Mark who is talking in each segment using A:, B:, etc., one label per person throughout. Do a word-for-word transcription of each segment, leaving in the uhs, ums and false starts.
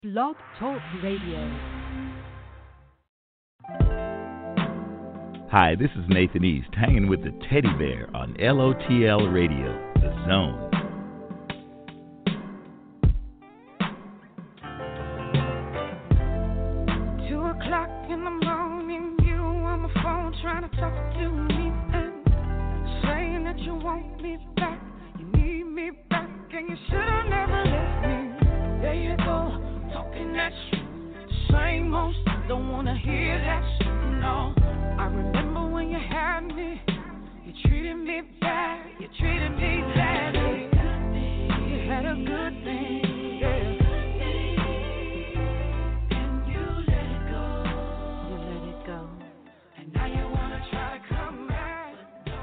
A: Blog Talk Radio.
B: Hi, this is Nathan East, hanging with the Teddy Bear on L O T L Radio, The Zone.
C: Two o'clock in the morning, you on my phone trying to talk to me and saying that you want me back, you need me back, and you should have never left me. There you go, talking that shit. Same old stuff, don't wanna hear that shit, no. I remember when you had me, you treated me bad, you treated me badly. You had a good thing, yeah. And you let it go, you let it go, and now you wanna try to come back.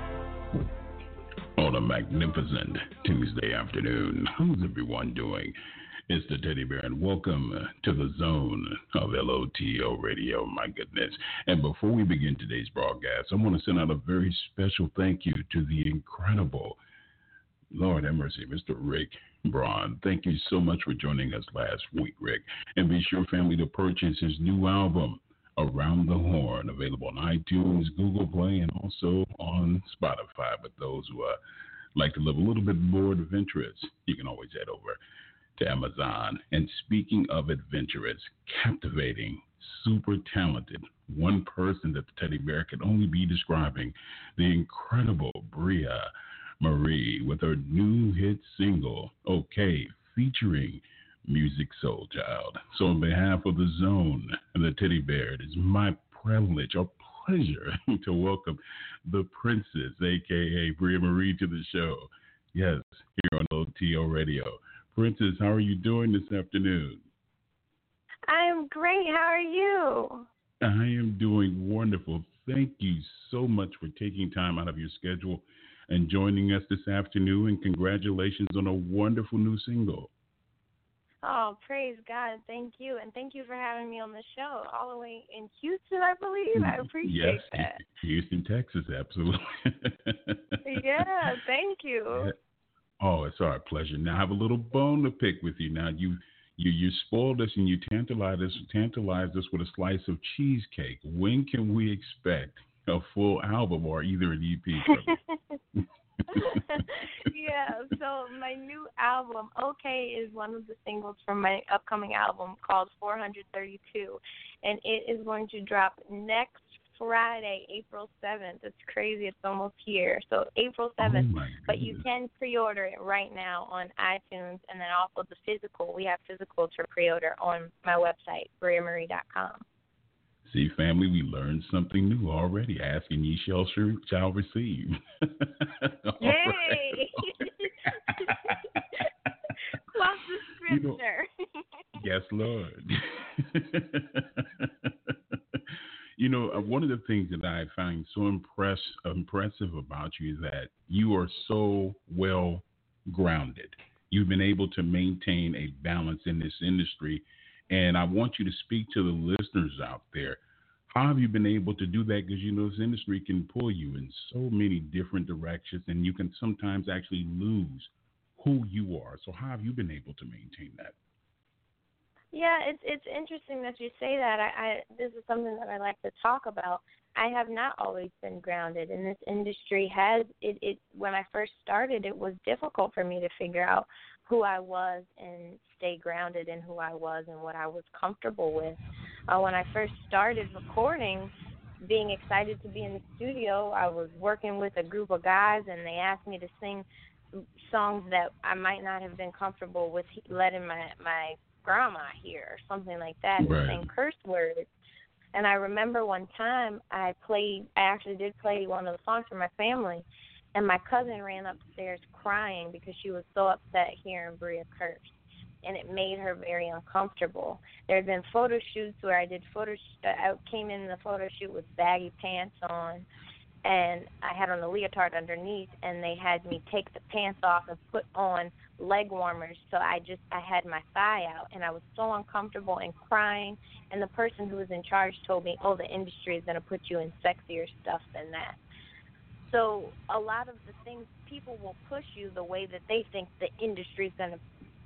D: On a magnificent Tuesday afternoon, how's everyone doing? It's the Teddy Bear, and welcome to the Zone of L O T O Radio. My goodness. And before we begin today's broadcast, I want to send out a very special thank you to the incredible, Lord have mercy, Mister Rick Braun. Thank you so much for joining us last week, Rick. And be sure, family, to purchase his new album, Around the Horn, available on iTunes, Google Play, and also on Spotify. But those who uh, like to live a little bit more adventurous, you can always head over to Amazon. And speaking of adventurous, captivating, super talented, one person that the Teddy Bear could only be describing, the incredible Bria Marie with her new hit single, Okay, featuring Musiq Soulchild. So on behalf of the Zone and the Teddy Bear, it is my privilege or pleasure to welcome the Princess, a k a. Bria Marie, to the show. Yes, here on O T O Radio. Princess, how are you doing this afternoon?
E: I'm great. How are you?
D: I am doing wonderful. Thank you so much for taking time out of your schedule and joining us this afternoon. And congratulations on a wonderful new single.
E: Oh, praise God. Thank you. And thank you for having me on the show all the way in Houston, I believe. I appreciate
D: yes,
E: that.
D: Houston, Texas, absolutely.
E: Yeah, thank you.
D: Yeah. Oh, it's our pleasure. Now, I have a little bone to pick with you. Now, you you you spoiled us and you tantalized us, tantalized us with a slice of cheesecake. When can we expect a full album or either an E P from you?
E: Yeah, so my new album, Okay, is one of the singles from my upcoming album called four thirty-two, and it is going to drop next Friday, April seventh. It's crazy. It's almost here. So April seventh.
D: Oh,
E: but you can pre-order it right now on iTunes, and then also the physical. We have physicals for pre-order on my website, bria marie dot com.
D: See, family, we learned something new already. Ask and ye shall, shall receive.
E: Yay! Quote the
D: You know,
E: scripture.
D: yes, Lord. You know, uh, one of the things that I find so impress, impressive about you is that you are so well grounded. You've been able to maintain a balance in this industry. And I want you to speak to the listeners out there. How have you been able to do that? Because, you know, this industry can pull you in so many different directions, and you can sometimes actually lose who you are. So how have you been able to maintain that?
E: Yeah, it's it's interesting that you say that. I, I this is something that I like to talk about. I have not always been grounded, and this industry has it, it. When I first started, it was difficult for me to figure out who I was and stay grounded in who I was and what I was comfortable with. Uh, when I first started recording, being excited to be in the studio, I was working with a group of guys, and they asked me to sing songs that I might not have been comfortable with letting my my grandma hear or something like that, and
D: right.
E: saying curse words. And I remember one time I played, I actually did play one of the songs for my family, and my cousin ran upstairs crying because she was so upset hearing Bria curse, and it made her very uncomfortable. There had been photo shoots where I did photo, sh- I came in the photo shoot with baggy pants on, and I had on a leotard underneath, and they had me take the pants off and put on leg warmers, so I just, I had my thigh out, and I was so uncomfortable and crying, and the person who was in charge told me, oh, the industry is going to put you in sexier stuff than that. So a lot of the things, people will push you the way that they think the industry is going to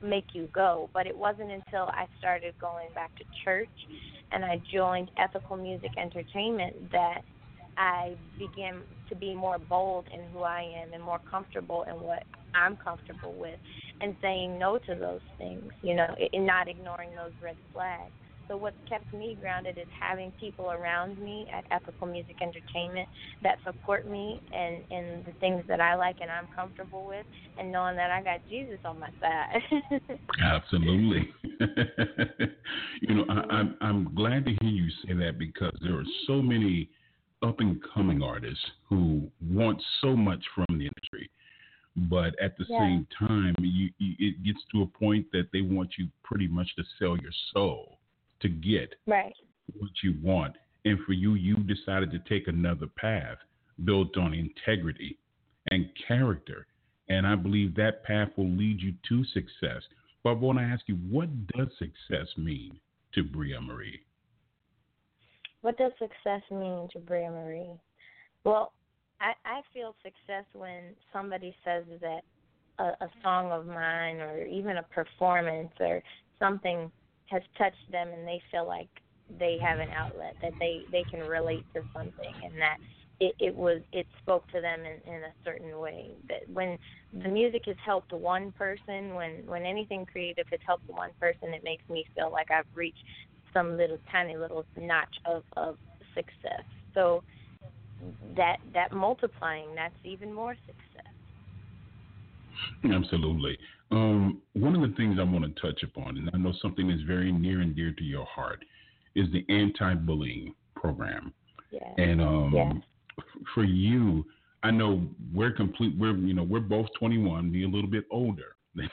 E: make you go. But it wasn't until I started going back to church and I joined Ethical Music Entertainment that I began to be more bold in who I am and more comfortable in what I'm comfortable with and saying no to those things, you know, and not ignoring those red flags. So what's kept me grounded is having people around me at Ethical Music Entertainment that support me and, and the things that I like and I'm comfortable with, and knowing that I got Jesus on my side.
D: Absolutely. You know, I, I'm I'm glad to hear you say that, because there are so many up-and-coming artists who want so much from the industry, but at the
E: yeah.
D: same time, you, you, it gets to a point that they want you pretty much to sell your soul to get
E: right.
D: what you want. And for you, you decided to take another path built on integrity and character. And I believe that path will lead you to success. But I want to ask you, what does success mean to Bria Marie?
E: What does success mean to Bria Marie? Well, I, I feel success when somebody says that a, a song of mine or even a performance or something has touched them and they feel like they have an outlet, that they, they can relate to something, and that it, it was it spoke to them in, in a certain way. That when the music has helped one person, when, when anything creative has helped one person, it makes me feel like I've reached some little tiny little notch of, of success. So that that multiplying, that's even more success.
D: Absolutely. Um, one of the things I want to touch upon, and I know something that's very near and dear to your heart, is the anti-bullying program.
E: Yeah.
D: And um,
E: yeah.
D: f- for you, I know we're complete. We're you know we're both twenty-one. Me a little bit older than,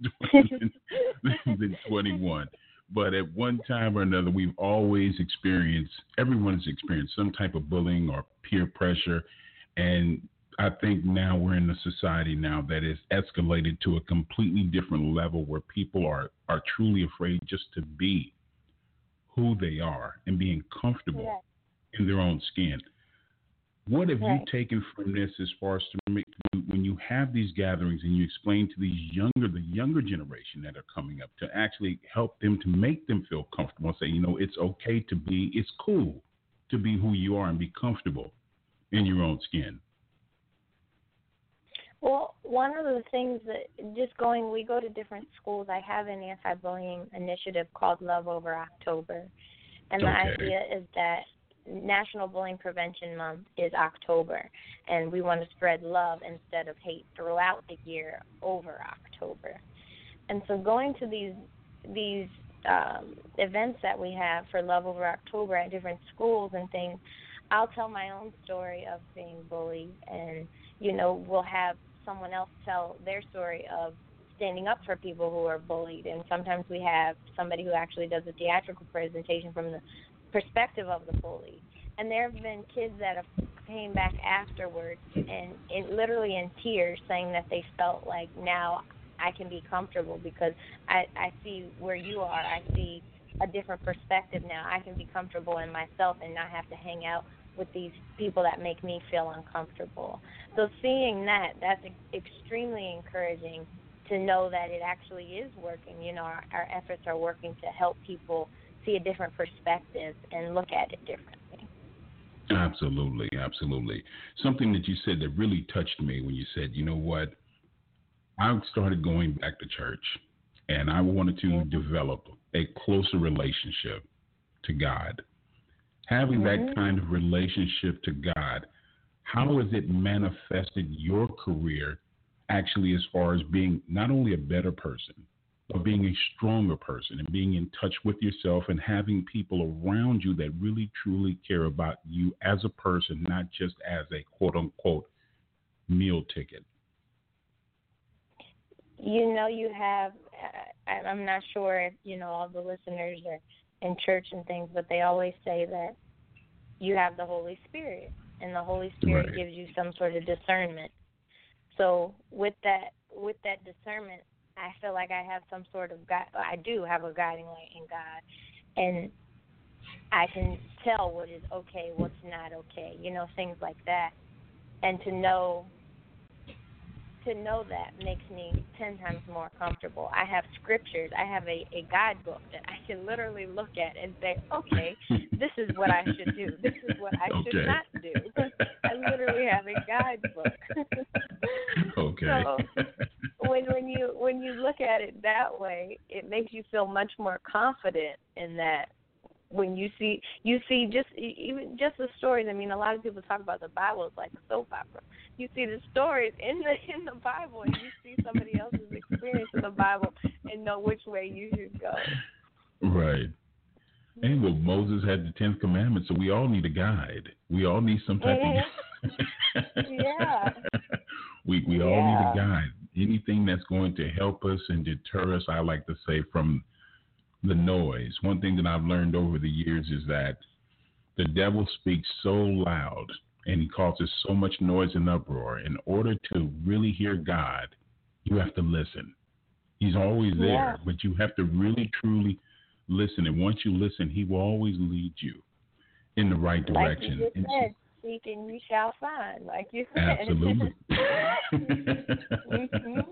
D: than twenty-one. But at one time or another, we've always experienced. Everyone's experienced some type of bullying or peer pressure, and I think now we're in a society now that is escalated to a completely different level where people are, are truly afraid just to be who they are and being comfortable yeah. in their own skin. What have
E: right.
D: you taken from this as far as to make, when you have these gatherings and you explain to these younger, the younger generation that are coming up, to actually help them to make them feel comfortable and say, you know, it's okay to be, it's cool to be who you are and be comfortable in your own skin?
E: Well, one of the things that just going, we go to different schools. I have an anti-bullying initiative called Love Over October. And
D: okay.
E: the idea is that National Bullying Prevention Month is October, and we want to spread love instead of hate throughout the year over October. And so going to these these um, events that we have for Love Over October at different schools and things, I'll tell my own story of being bullied, and, you know, we'll have someone else tell their story of standing up for people who are bullied. And sometimes we have somebody who actually does a theatrical presentation from the perspective of the bully. And there have been kids that have came back afterwards and, and literally in tears saying that they felt like now I can be comfortable because I, I see where you are. I see a different perspective now. I can be comfortable in myself and not have to hang out with these people that make me feel uncomfortable. So seeing that, that's extremely encouraging to know that it actually is working. You know, our, our efforts are working to help people see a different perspective and look at it differently.
D: Absolutely, absolutely. Something that you said that really touched me when you said, you know what, I started going back to church and I wanted to mm-hmm. develop a closer relationship to God. Having mm-hmm. that kind of relationship to God, how has it manifested your career actually as far as being not only a better person, but being a stronger person and being in touch with yourself and having people around you that really, truly care about you as a person, not just as a quote-unquote meal ticket?
E: You know, you have, uh, I'm not sure if, you know, all the listeners are in church and things, but they always say that you have the Holy Spirit, and the Holy Spirit
D: right.
E: gives you some sort of discernment. So with that, with that discernment, I feel like I have some sort of guide. I do have a guiding light in God, and I can tell what is okay, what's not okay. You know, things like that, and to know to know that makes me ten times more comfortable. I have scriptures. I have a, a guidebook that I can literally look at and say, okay, this is what I should do. This is what I
D: okay.
E: should not do. I literally have a guidebook.
D: Okay.
E: So when when you when you look at it that way, it makes you feel much more confident in that. When you see, you see just even just the stories. I mean, a lot of people talk about the Bible as like a soap opera. You see the stories in the in the Bible, and you see somebody else's experience in the Bible, and know which way you should go.
D: Right. And well, Moses had the tenth commandment, so we all need a guide. We all need some type
E: mm-hmm.
D: of
E: yeah.
D: We we
E: yeah.
D: all need a guide. Anything that's going to help us and deter us, I like to say, from the noise. One thing that I've learned over the years is that the devil speaks so loud and he causes so much noise and uproar. In order to really hear God, you have to listen. He's always there,
E: yeah.
D: but you have to really, truly listen. And once you listen, he will always lead you in the right direction.
E: Like you just said, seek and you shall find, like you said.
D: Absolutely.
E: mm-hmm.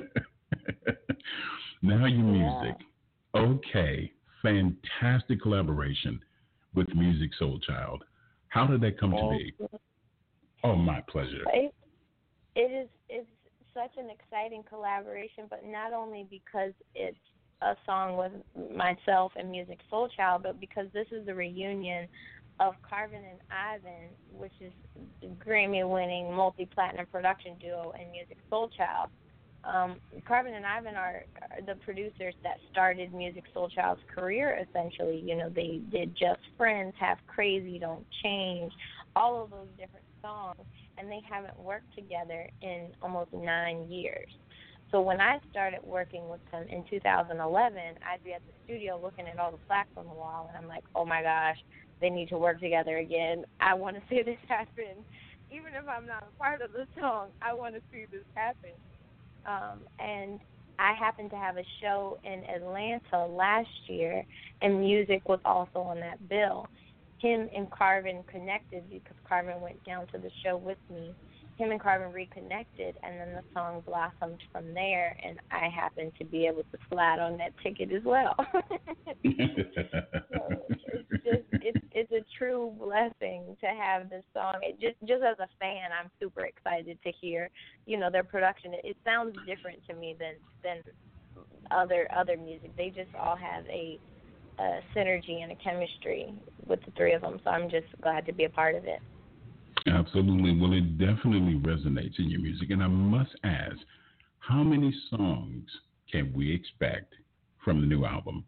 D: Now your music.
E: Yeah.
D: Okay, fantastic collaboration with Musiq Soulchild. How did that come to be? Oh, my pleasure.
E: It, it is it's such an exciting collaboration, but not only because it's a song with myself and Musiq Soulchild, but because this is the reunion of Carvin and Ivan, which is the Grammy-winning multi-platinum production duo, and Musiq Soulchild. Um, Carvin and Ivan are, are the producers that started Musiq Soulchild's career, essentially. You know, they did Just Friends, Have Crazy, Don't Change, all of those different songs, and they haven't worked together in almost nine years. So when I started working with them in two thousand eleven, I'd be at the studio looking at all the plaques on the wall, and I'm like, oh, my gosh, they need to work together again. I want to see this happen. Even if I'm not a part of the song, I want to see this happen. Um, and I happened to have a show in Atlanta last year, and Musiq was also on that bill. Him and Carvin connected because Carvin went down to the show with me. Him and Carvin reconnected, and then the song blossomed from there, and I happened to be able to slide on that ticket as well. So it's just it's it's a true blessing to have this song. It just just as a fan, I'm super excited to hear, you know, their production. It, it sounds different to me than than other other music. They just all have a, a synergy and a chemistry with the three of them. So I'm just glad to be a part of it.
D: Absolutely. Well, it definitely resonates in your music. And I must ask, how many songs can we expect from the new album?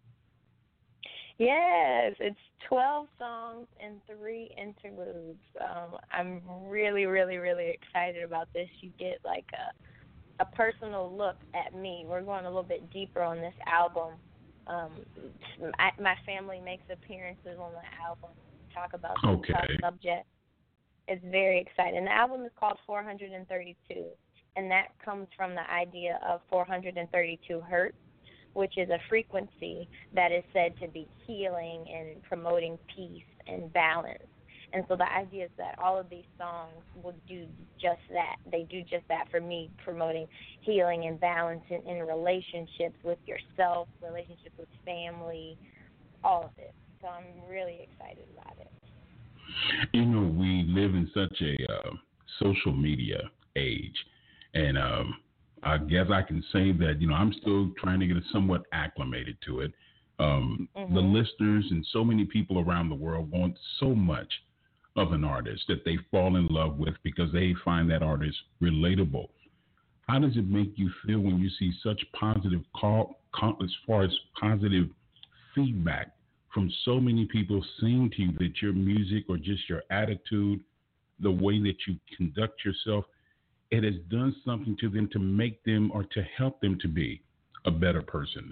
E: Yes, it's twelve songs and three interludes. Um, I'm really, really, really excited about this. You get like a, a personal look at me. We're going a little bit deeper on this album. Um, I, my family makes appearances on the album, talk about some
D: okay.
E: tough subjects. It's very exciting. The album is called four hundred thirty-two, and that comes from the idea of four hundred thirty-two hertz, which is a frequency that is said to be healing and promoting peace and balance. And so the idea is that all of these songs will do just that. They do just that for me, promoting healing and balance in, in relationships with yourself, relationships with family, all of it. So I'm really excited about it.
D: You know, we live in such a uh, social media age, and um, I guess I can say that, you know, I'm still trying to get somewhat acclimated to it. Um,
E: mm-hmm.
D: The listeners and so many people around the world want so much of an artist that they fall in love with because they find that artist relatable. How does it make you feel when you see such positive call, call as far as positive feedback from so many people saying to you that your music or just your attitude, the way that you conduct yourself, it has done something to them to make them or to help them to be a better person?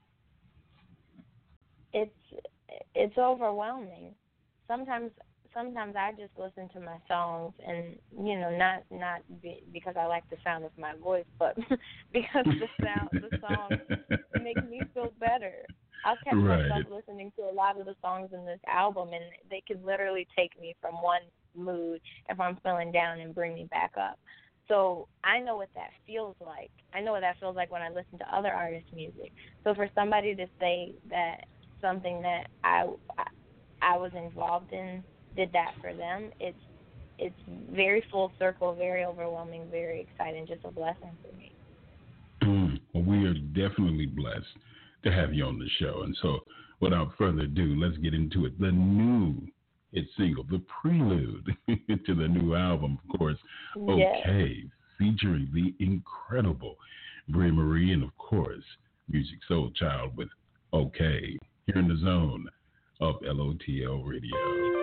E: It's it's overwhelming. Sometimes sometimes I just listen to my songs, and you know, not not be, because I like the sound of my voice, but because the sound the songs make me feel better. I'll catch
D: right.
E: myself listening to a lot of the songs in this album, and they can literally take me from one mood if I'm feeling down and bring me back up. So I know what that feels like. I know what that feels like when I listen to other artists' music. So for somebody to say that something that I, I, I was involved in did that for them, it's it's very full circle, very overwhelming, very exciting, just a blessing for me.
D: Mm, well, we are definitely blessed to have you on the show. And so without further ado, let's get into it. The new hit single, the prelude to the new album, of course,
E: Yes.
D: Okay, featuring the incredible Bria Marie and, of course, Musiq Soulchild with Okay, here in the zone of L O T L Radio.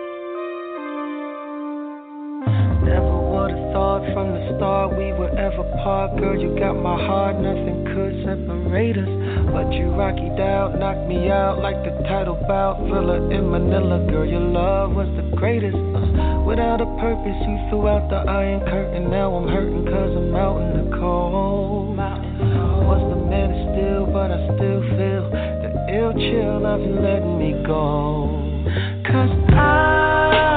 F: Never would have thought from the start we would ever part. Girl, you got my heart, nothing could separate us. But you rockied out, knocked me out like the title bout. Thriller in Manila, girl, your love was the greatest. uh, Without a purpose, you threw out the iron curtain. Now I'm hurting cause I'm out in the cold. Was the man still, but I still feel the ill chill of you letting me go. Cause I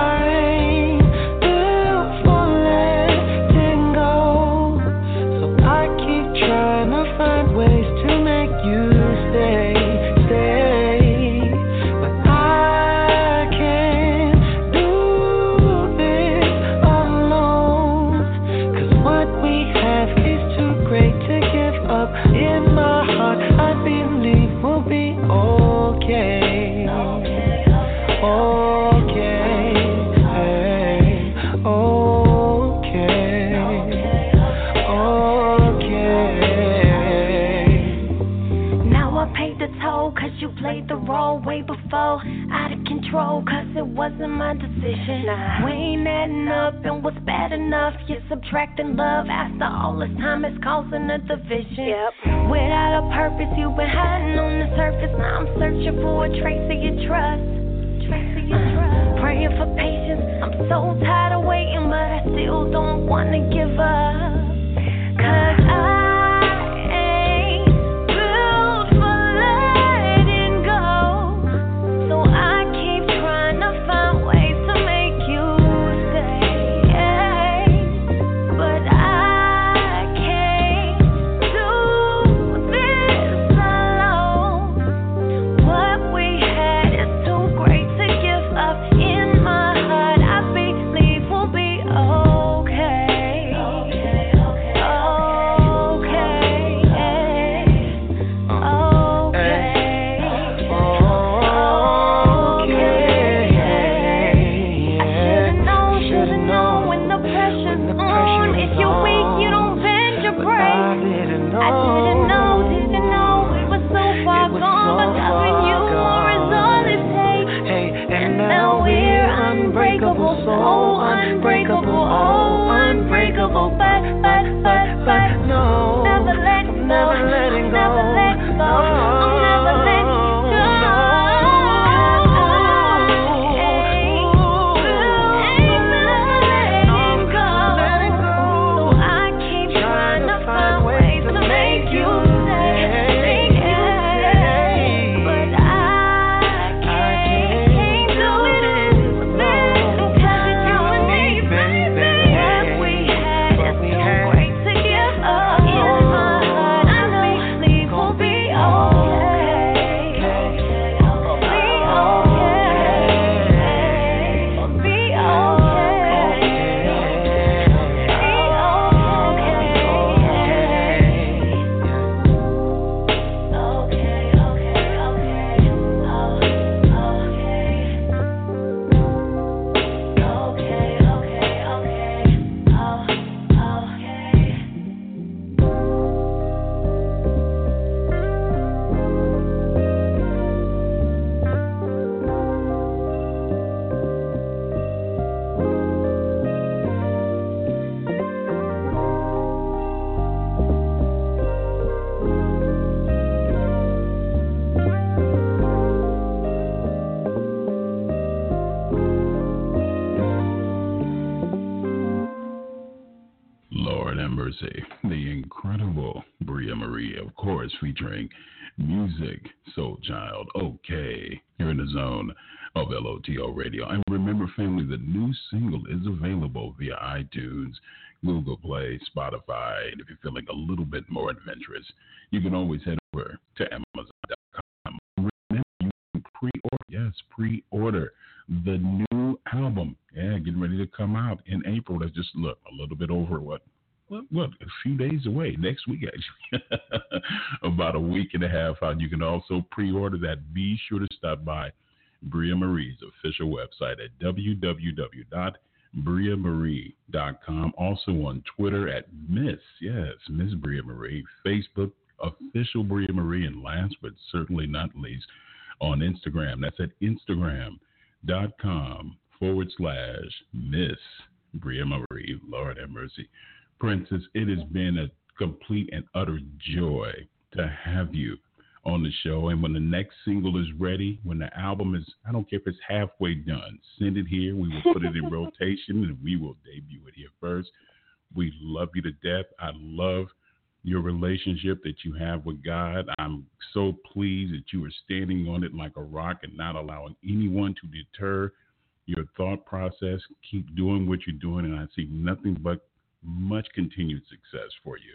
G: played the role way before, out of control, cause it wasn't my decision. Nah. We ain't adding up and what's bad enough. You're subtracting love after all this time, it's causing a division. Yep. Without a purpose, you've been hiding on the surface. Now I'm searching for a trace of your trust. Trace of your uh, trust. Praying for patience. I'm so tired of waiting, but I still don't wanna give up. Cause I
D: the incredible Bria Marie, of course, featuring Musiq Soulchild, Okay, here in the zone of L O T O Radio. And remember, family, the new single is available via iTunes, Google Play, Spotify, and if you're feeling a little bit more adventurous, you can always head over to Amazon dot com. Remember, you can pre-order, yes, pre-order the new album. Yeah, getting ready to come out in April. That's just, look, a little bit over what? What, what, a few days away, next week actually, about a week and a half out. You can also pre-order that. Be sure to stop by Bria Marie's official website at w w w dot bria marie dot com. Also on Twitter at Miss, yes, Miss Bria Marie. Facebook, official Bria Marie. And last but certainly not least, on Instagram. That's at instagram dot com forward slash Miss Bria Marie. Lord have mercy. Princess, it has been a complete and utter joy to have you on the show. And when the next single is ready, when the album is, I don't care if it's halfway done, send it here. We will put it in rotation and we will debut it here first. We love you to death. I love your relationship that you have with God. I'm so pleased that you are standing on it like a rock and not allowing anyone to deter your thought process. Keep doing what you're doing, and I see nothing but much continued success for you.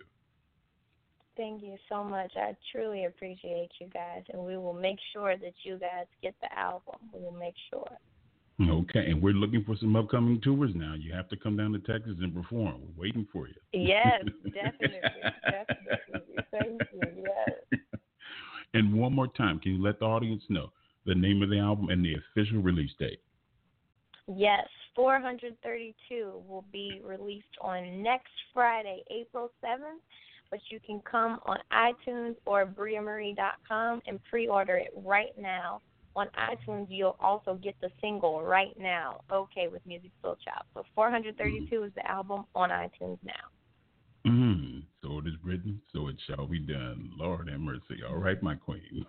E: Thank you so much. I truly appreciate you guys, and we will make sure that you guys get the album. We will make sure.
D: Okay, and we're looking for some upcoming tours now. You have to come down to Texas and perform. We're waiting for you.
E: Yes, definitely. Definitely. Thank you. Yes.
D: And one more time, can you let the audience know the name of the album and the official release date?
E: Yes, four thirty-two will be released on next Friday, April seventh, but you can come on iTunes or bria marie dot com and pre-order it right now. On iTunes, you'll also get the single right now, Okay with Musiq Soulchild. So four thirty-two mm. is the album on iTunes now.
D: Mm. So it is written, so it shall be done. Lord have mercy. All right, my queen.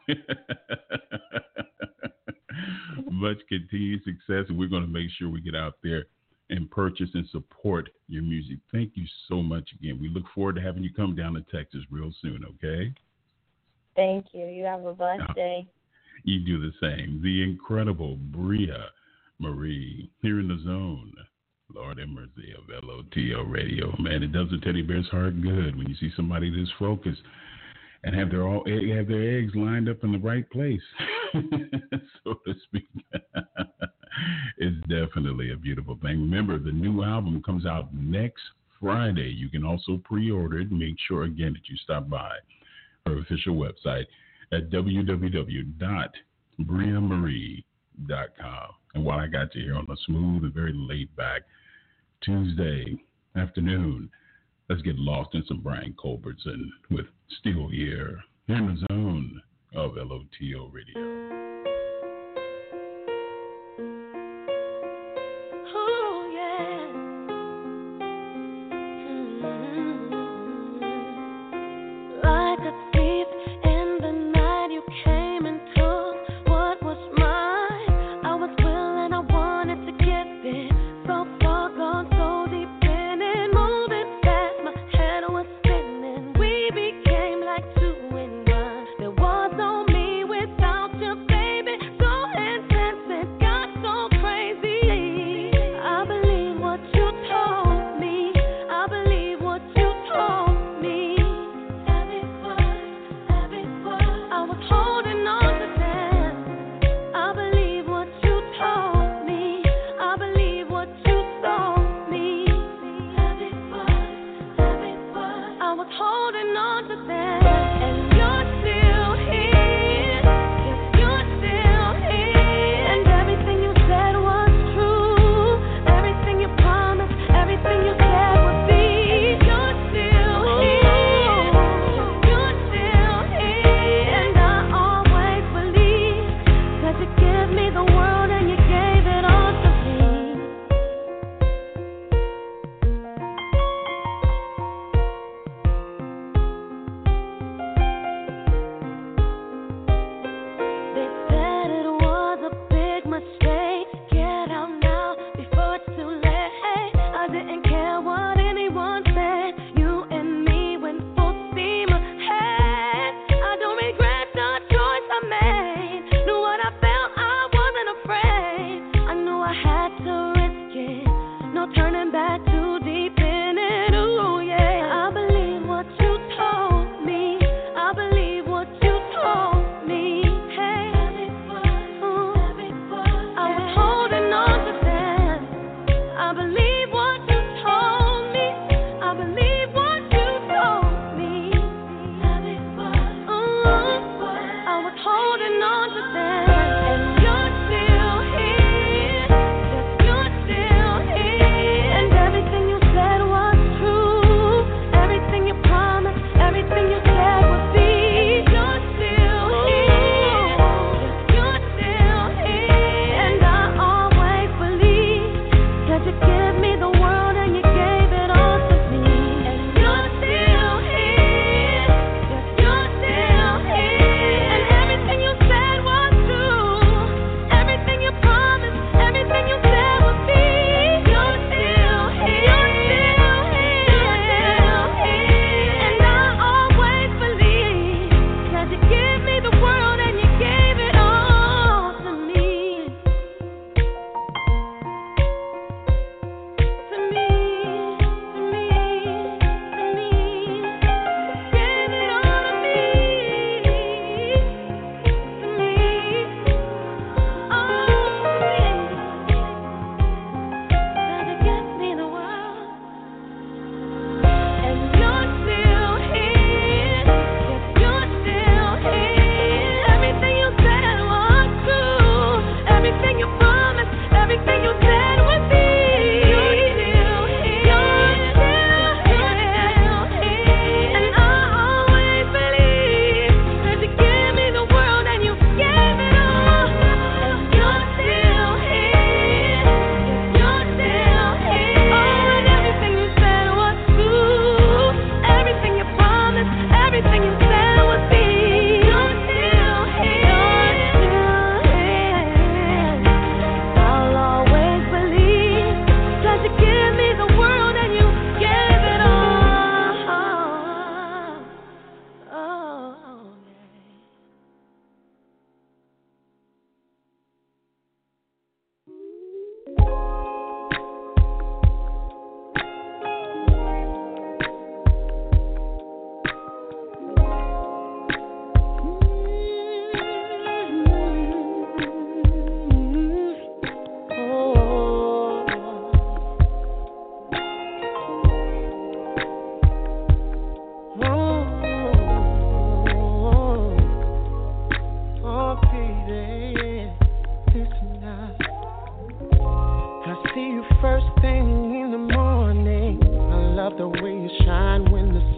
D: Much continued success, and we're going to make sure we get out there and purchase and support your music. Thank you so much again. We look forward to having you come down to Texas real soon, okay?
E: Thank you. You have a blessed uh, day.
D: You do the same. The incredible Bria Marie here in the zone. Lord have mercy of L O T L Radio. Man, it does a teddy bear's heart good when you see somebody that's focused and have their all have their eggs lined up in the right place, so to speak. It's definitely a beautiful thing. Remember, the new album comes out next Friday. You can also pre-order it. Make sure, again, that you stop by her official website at w w w dot bria marie dot com. And while I got you here on a smooth and very laid-back Tuesday afternoon, let's get lost in some Brian Culbertson with Still Here, here in the zone of L O T O Radio.
G: There was no me without your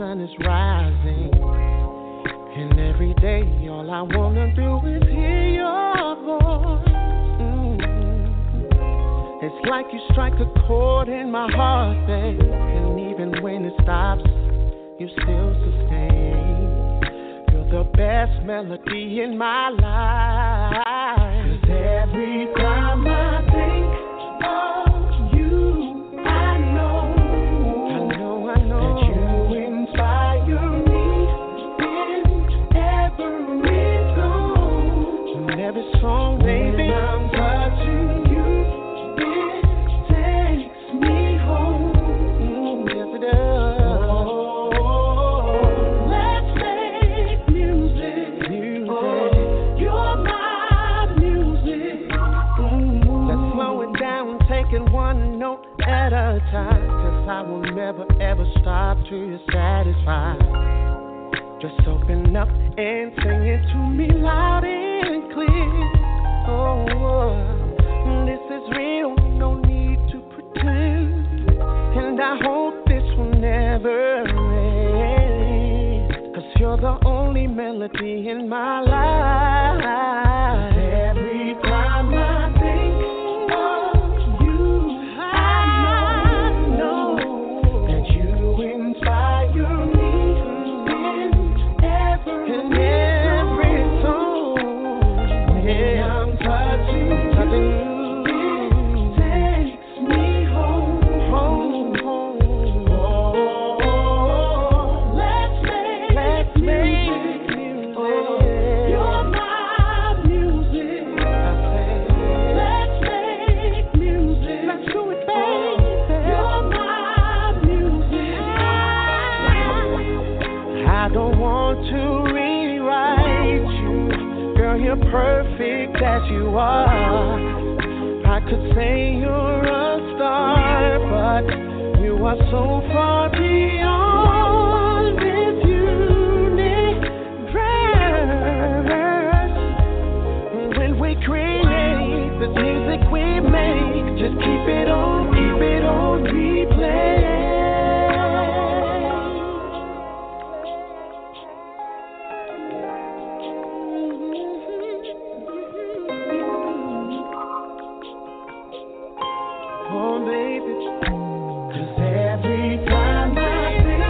F: sun is rising. And every day all I wanna do is hear your voice. Mm-hmm. It's like you strike a chord in my heart, babe. And even when it stops, you still sustain. You're the best melody in my life. 'Cause every time I think of you, I know, I know, I know that you inspire me in every song. In every song, baby, when I'm touching you, it takes me home. Mm, yes, it does. One note at a time, 'cause I will never ever stop till you're satisfied. Just open up and sing it to me loud and clear. Oh, this is real, no need to pretend. And I hope this will never end, 'cause you're the only melody in my life. Every time I think perfect as you are. I could say you're a star, but you are so far beyond this universe. When we create this music we make, just keep it on, keep it on replay. Oh, baby, 'cause every time I think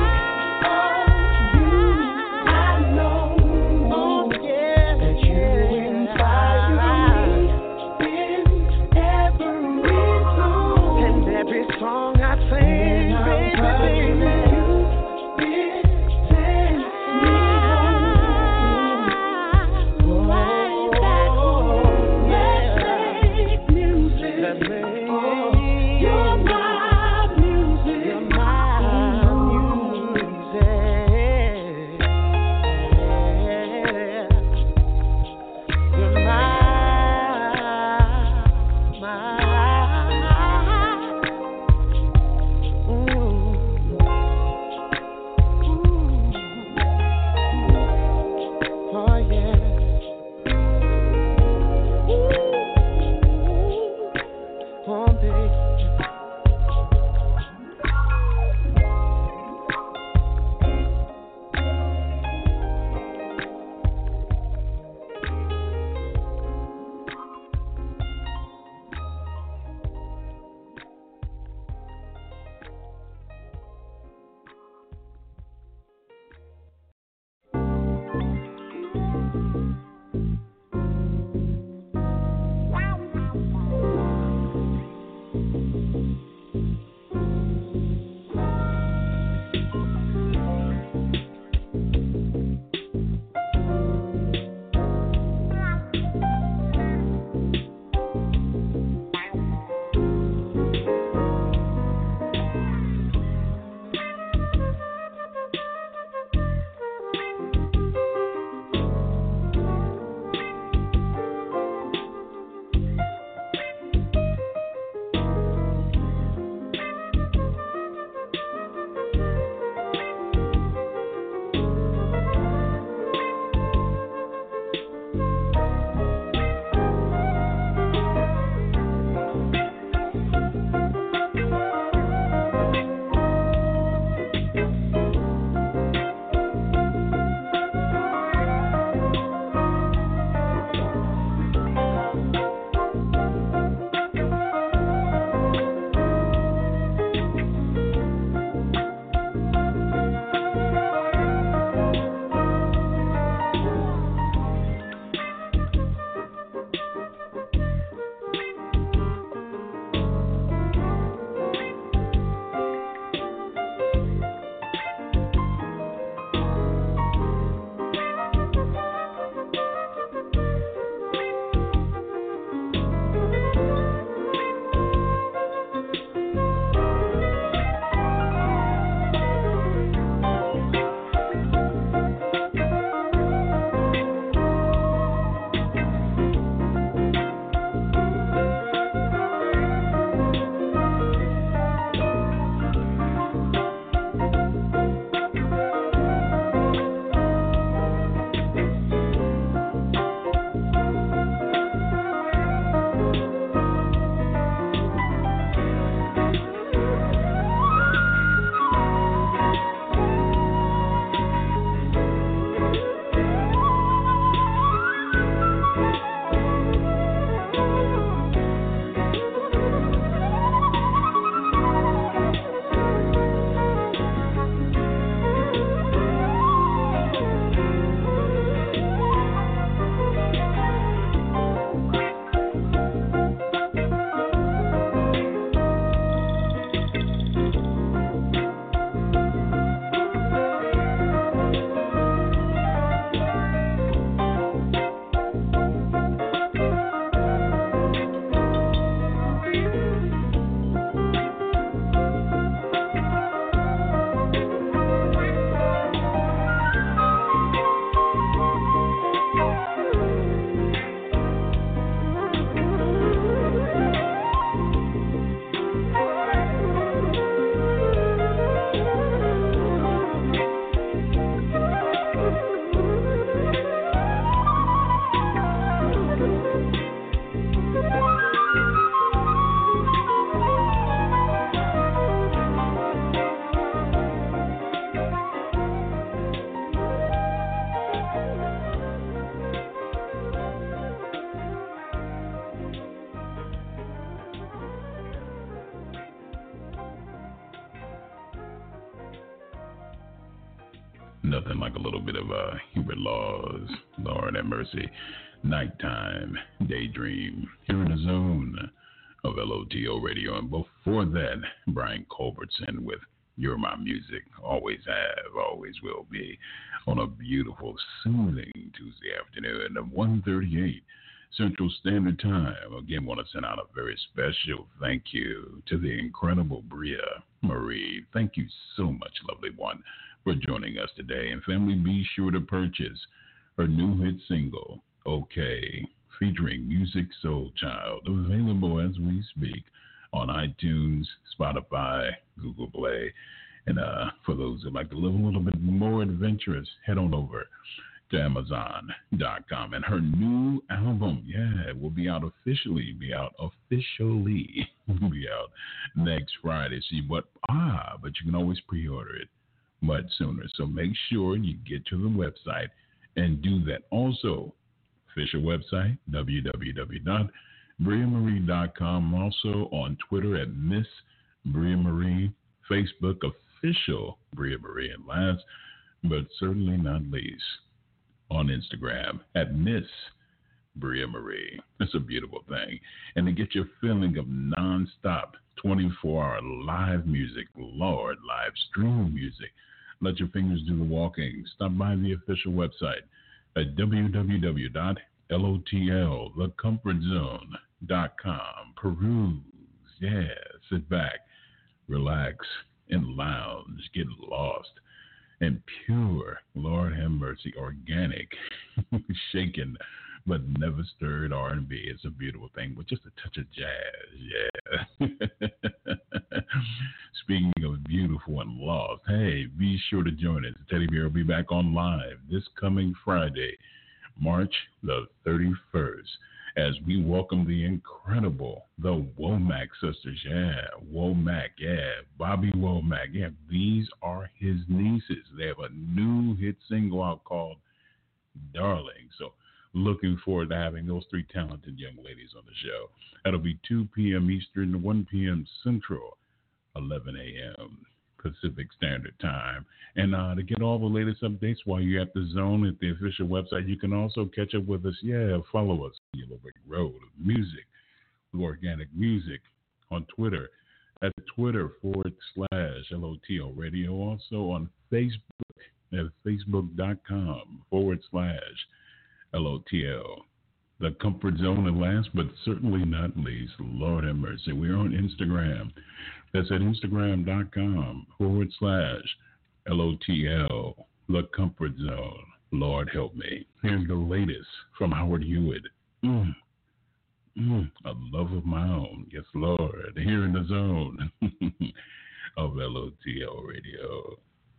D: Nothing like a little bit of uh, Hubert Laws, Lord have mercy, Nighttime, Daydream, here in the zone of L O T O Radio. And before that, Brian Culbertson with You're My Music, always have, always will be, on a beautiful, soothing Tuesday afternoon at one thirty-eight Central Standard Time. Again, want to send out a very special thank you to the incredible Bria Marie. Thank you so much, lovely one, for joining us today. And family, be sure to purchase her new hit single, Okay, featuring Music Soul Child, available as we speak on iTunes, Spotify, Google Play. And uh, for those who like to live a little bit more adventurous, head on over to Amazon dot com. And her new album, yeah, it will be out officially, be out officially, be out next Friday. See what, ah, but you can always pre-order it much sooner. So make sure you get to the website and do that. Also, official website, w w w dot bria marie dot com. Also on Twitter at Miss Bria Marie, Facebook official Bria Marie, and last but certainly not least, on Instagram at Miss Bria Marie. It's a beautiful thing. And to get your feeling of nonstop twenty-four hour live music, Lord, live stream music, let your fingers do the walking. Stop by the official website at w w w dot lotl the comfort zone dot com. Peruse, yeah, sit back, relax, and lounge, get lost, and pure, Lord have mercy, organic, shaken but never stirred R and B. It's a beautiful thing, with just a touch of jazz, yeah. Speaking of beautiful and lost, hey, be sure to join us. Teddy Bear will be back on live this coming Friday, March the thirty-first, as we welcome the incredible, the Womack sisters, yeah, Womack, yeah, Bobby Womack, yeah, these are his nieces. They have a new hit single out called Darling. So looking forward to having those three talented young ladies on the show. That'll be two p.m. Eastern, one p.m. Central, eleven a.m. Pacific Standard Time. And uh, to get all the latest updates while you're at the zone at the official website, you can also catch up with us. Yeah, follow us, Yellow Brick Road of Music, with Organic Music on Twitter at Twitter forward slash L O T O Radio. Also on Facebook at facebook.com forward slash L O T O. The Comfort Zone, and last but certainly not least, Lord have mercy, we're on Instagram. That's at instagram.com forward slash L O T L, The Comfort Zone. Lord help me. Here's the latest from Howard Hewitt. Mm. Mm. A love of my own. Yes, Lord. Here in the zone of L O T L Radio.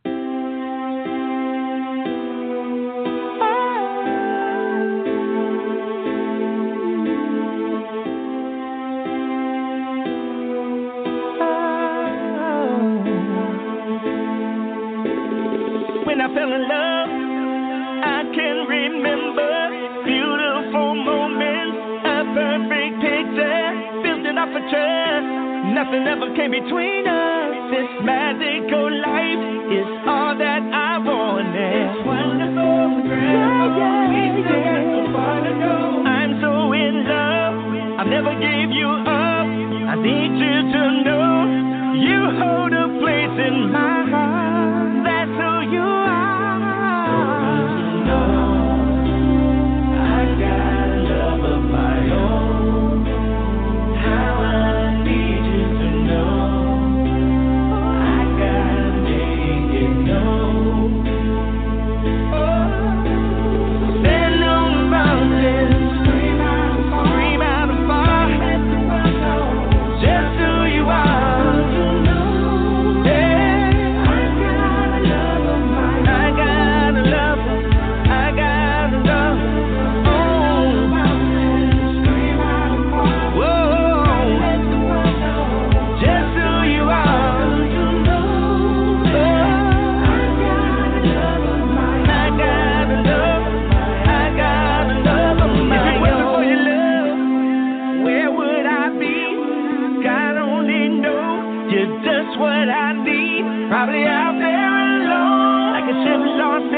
H: When I fell in love, I can remember beautiful moments, a perfect picture, built it off of trust. Nothing ever came between us. This magical life is all that I wanted. It's wonderful, yeah, yeah, we still got so far to go. I'm so in love, I never gave you up. I need you to know you hold a place in my heart. That's who you are. Probably out there alone, like a ship lost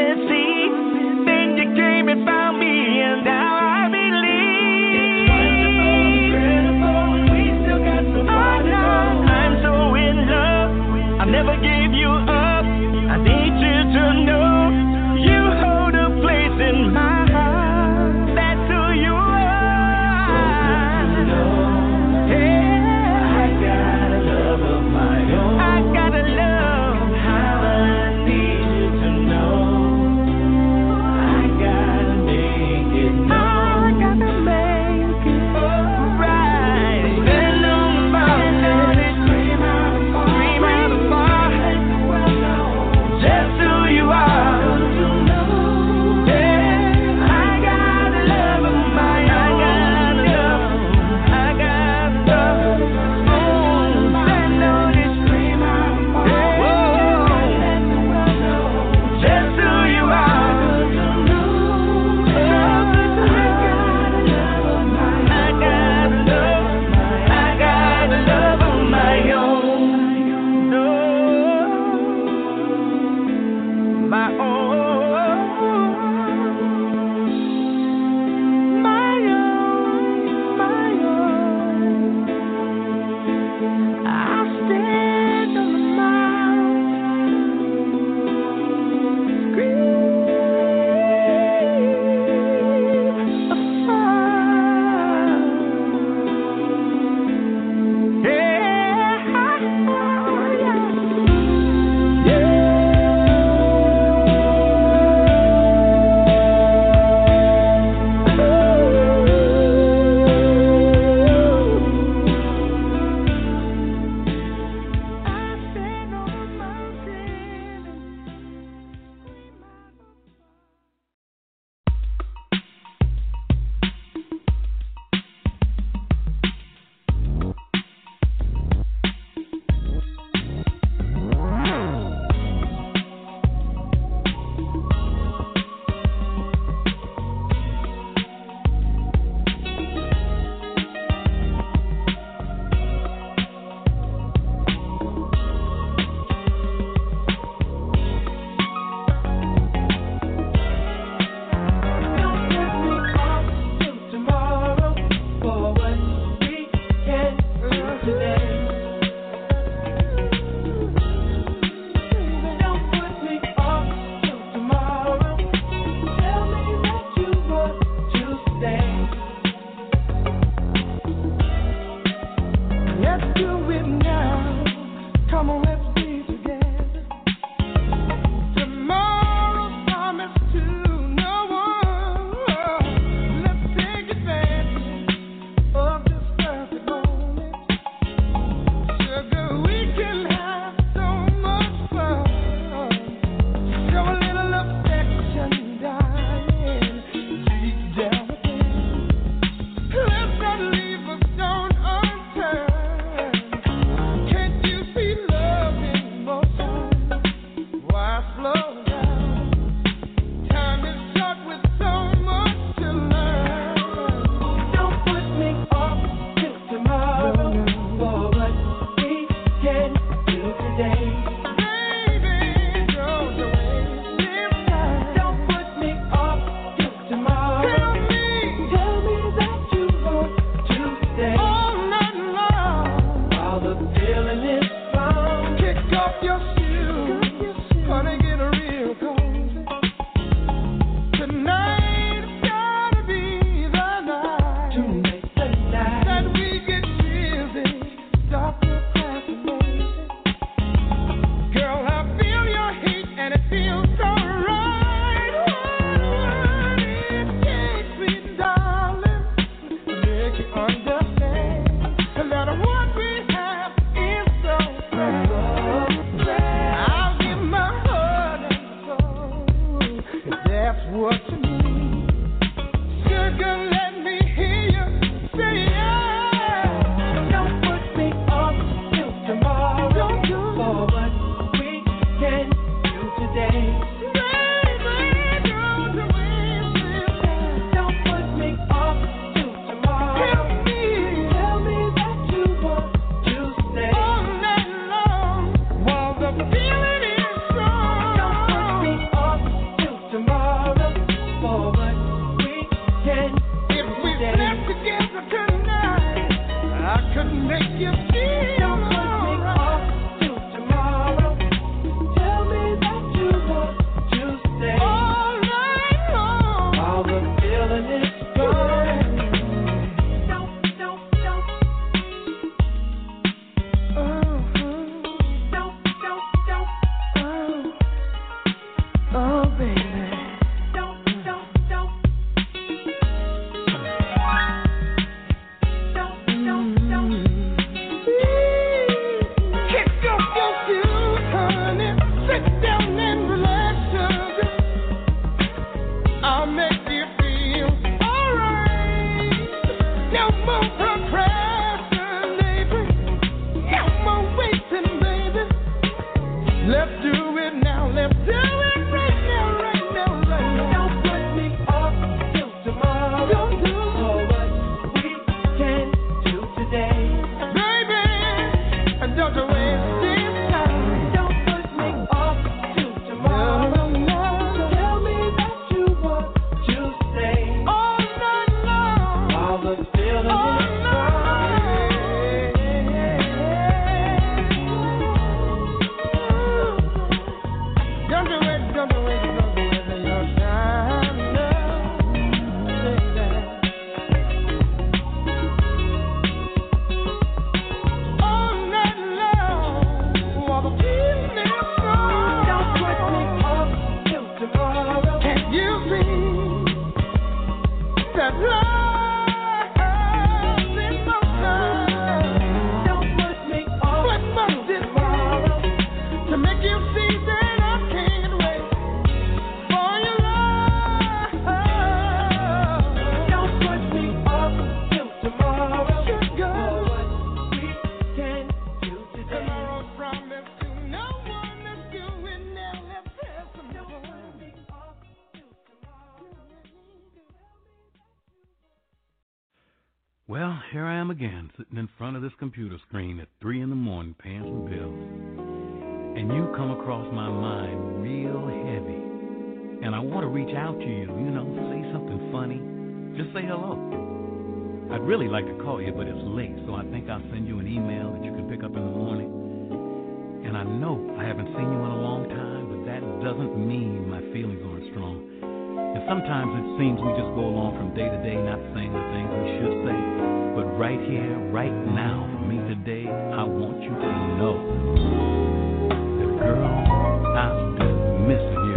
I: Well, here I am again, sitting in front of this computer screen at three in the morning paying some bills. And you come across my mind real heavy. And I want to reach out to you, you know, say something funny. Just say hello. I'd really like to call you, but it's late, so I think I'll send you an email that you can pick up in the morning. And I know I haven't seen you in a long time, but that doesn't mean my feelings aren't strong. And sometimes it seems we just go along from day to day not saying the things we should say. But right here, right now, for me today, I want you to know that, girl, I've been missing you.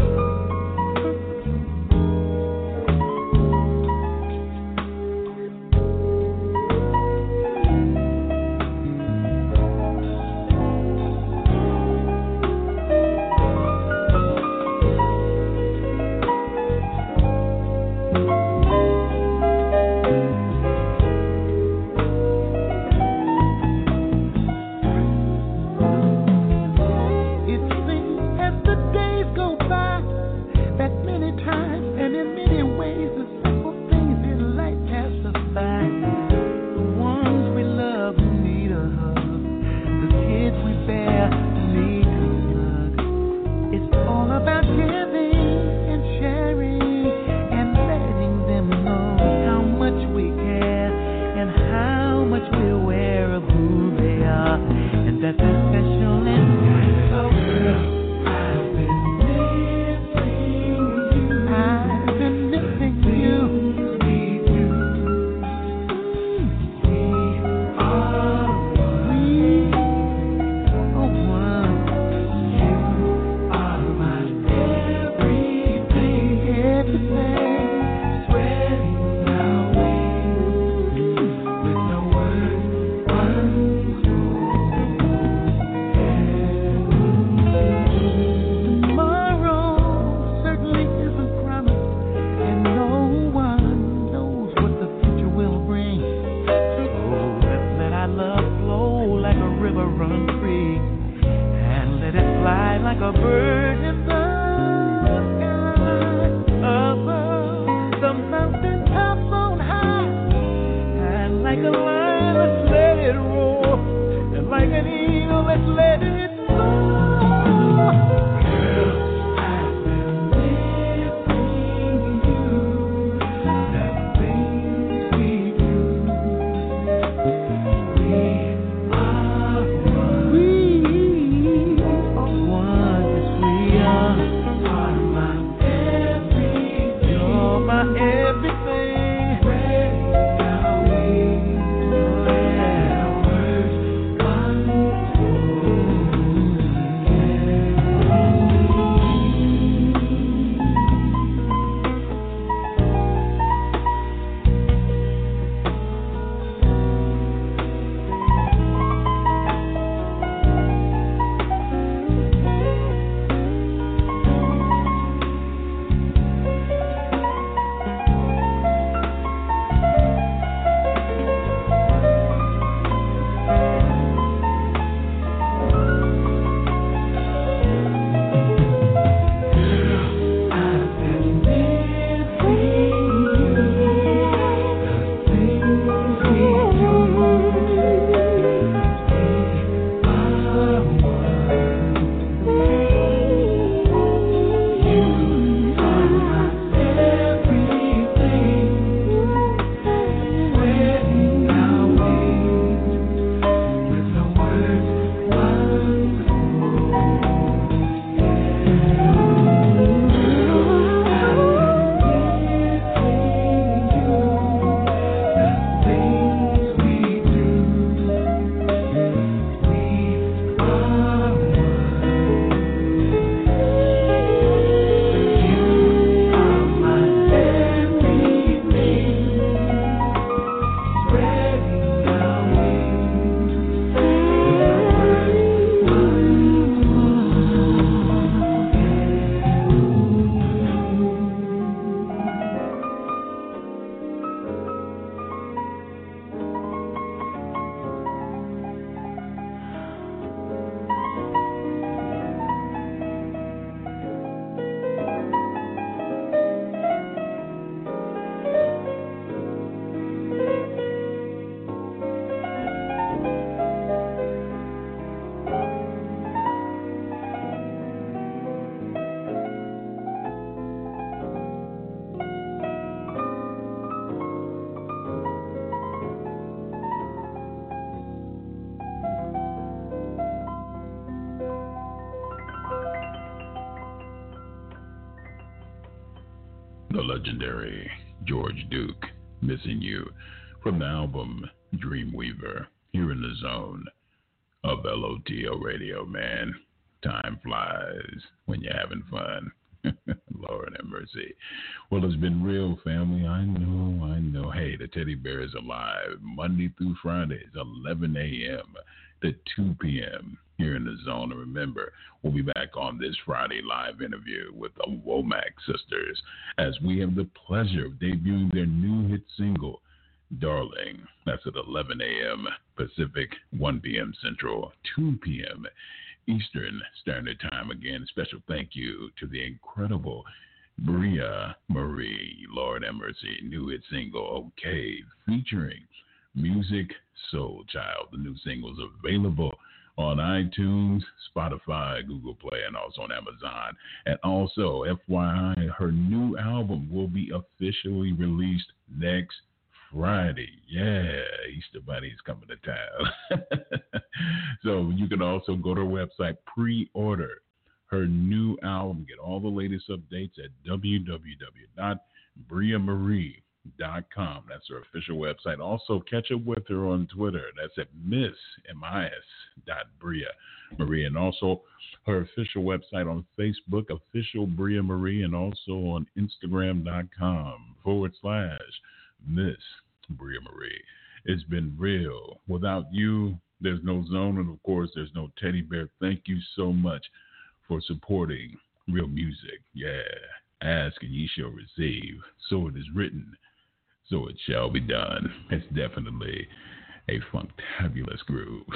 D: the legendary George Duke, Missing You, from the album Dreamweaver, here in the zone of L O T O Radio, man. Time flies when you're having fun. Lord have mercy. Well, it's been real, family. I know, I know. Hey, the teddy bear is alive Monday through Fridays, eleven a.m. to two p.m. here in the zone. And remember, we'll be back on this Friday live interview with the Womack sisters as we have the pleasure of debuting their new hit single, Darling. That's at eleven a.m. Pacific, one p.m. Central, two p.m. Eastern Standard Time. Again, special thank you to the incredible Bria Marie, Lord have mercy, new hit single, Okay, featuring Music Soul Child. The new single is available on iTunes, Spotify, Google Play, and also on Amazon. And also, F Y I, her new album will be officially released next Friday. Yeah, Easter Bunny's coming to town. So you can also go to her website, pre-order her new album, get all the latest updates at w w w dot bria marie dot com. That's her official website. Also, catch up with her on Twitter. That's at Miss M I S dot Bria Marie. And also her official website on Facebook, Official Bria Marie, and also on Instagram.com forward slash Miss Bria Marie. It's been real. Without you, there's no zone, and of course, there's no teddy bear. Thank you so much for supporting real music. Yeah. Ask and ye shall receive. So it is written, so it shall be done. It's definitely a funktabulous groove.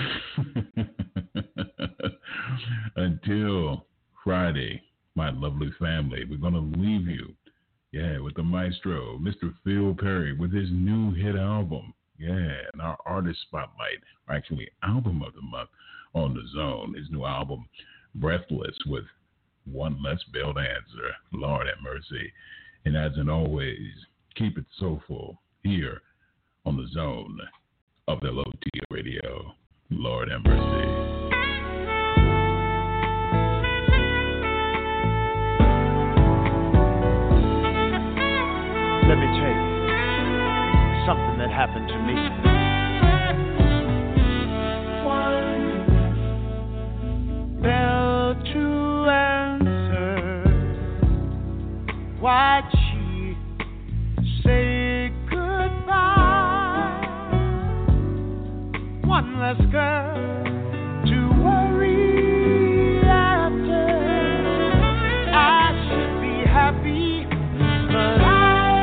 D: Until Friday, my lovely family, we're going to leave you, yeah, with the maestro, Mister Phil Perry, with his new hit album. Yeah, and our artist spotlight, or actually album of the month on the zone, his new album, Breathless, with One Less Belled Answer. Lord have mercy. And as in always, keep it soulful here on the zone of L O T Radio. Lord have mercy.
J: Let me tell you something that happened to me. One bell to answer. Why'd she say goodbye? One less girl to worry after. I should be happy, but I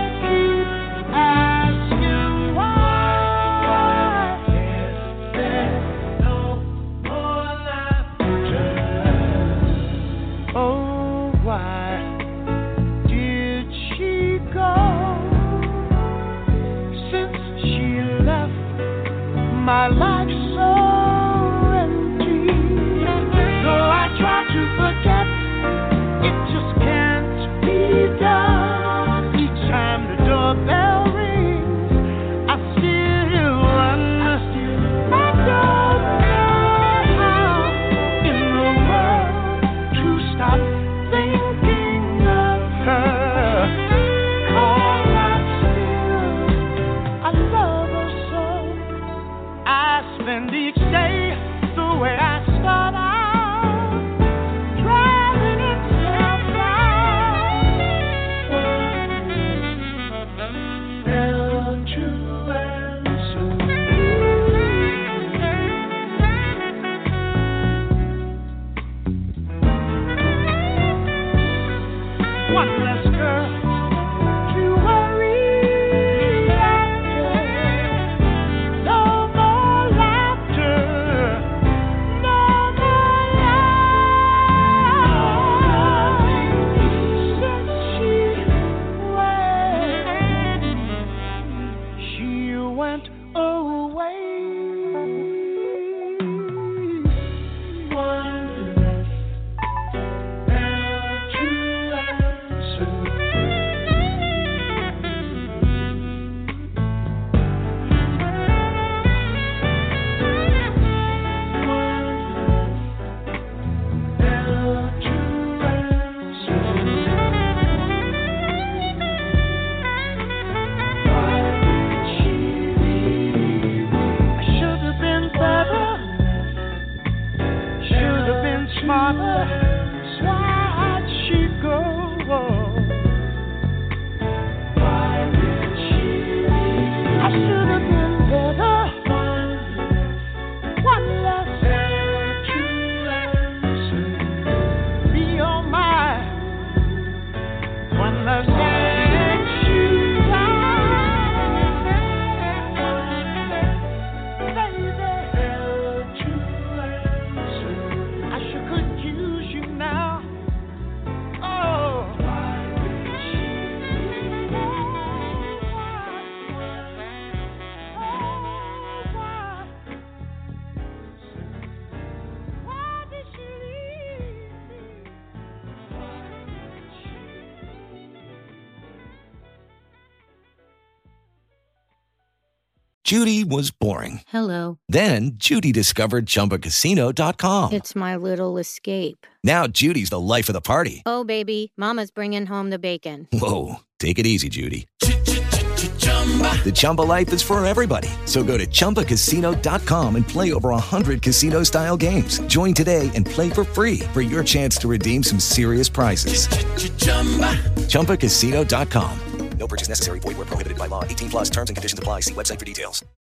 J: my life so empty. Though I try to forget, it just can't be done. Each time the doorbell rings, I still run. I don't know how in the world to stop thinking of her. Cause I still, I love her so. I spend each day the way I start out, driving itself down. Bell to answer. One less girl to worry after. No more laughter, no
K: Judy was boring.
L: Hello.
K: Then Judy discovered Chumba Casino dot com.
L: It's my little escape.
K: Now Judy's the life of the party.
L: Oh, baby, mama's bringing home the bacon.
K: Whoa, take it easy, Judy. The Chumba life is for everybody. So go to Chumba Casino dot com and play over one hundred casino-style games. Join today and play for free for your chance to redeem some serious prizes. Chumba Casino dot com. No purchase necessary. Void where prohibited by law. eighteen plus terms and conditions apply. See website for details.